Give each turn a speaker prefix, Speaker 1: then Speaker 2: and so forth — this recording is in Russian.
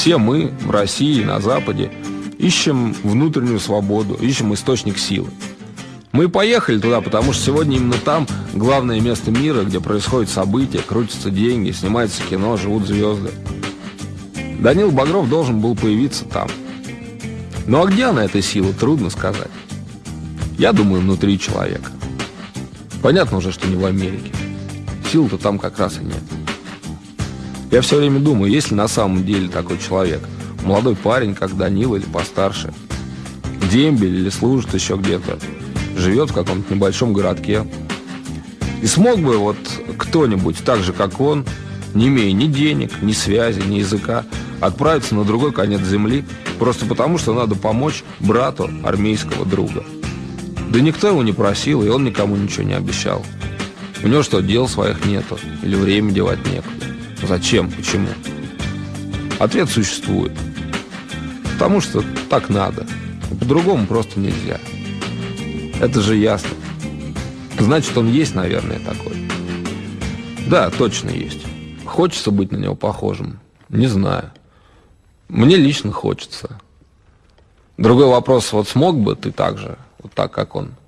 Speaker 1: Все мы в России, на Западе ищем внутреннюю свободу, ищем источник силы. Мы поехали туда, потому что сегодня именно там главное место мира, где происходят события, крутятся деньги, снимается кино, живут звезды. Данила Багров должен был появиться там. Ну а где она, эта сила, трудно сказать. Я думаю, внутри человека. Понятно уже, что не в Америке. Сил-то там как раз и нет. Я все время думаю, есть ли на самом деле такой человек. Молодой парень, как Данила, или постарше. Дембель или служит еще где-то. Живет в каком-то небольшом городке. И смог бы вот кто-нибудь, так же как он, не имея ни денег, ни связи, ни языка, отправиться на другой конец земли, просто потому, что надо помочь брату армейского друга. Да никто его не просил, и он никому ничего не обещал. У него что, дел своих нету? Или время девать некуда? Зачем? Почему? Ответ существует. Потому что так надо. По-другому просто нельзя. Это же ясно. Значит, он есть, наверное, такой. Да, точно есть. Хочется быть на него похожим? Не знаю. Мне лично хочется. Другой вопрос, вот смог бы ты так же, вот так, как он,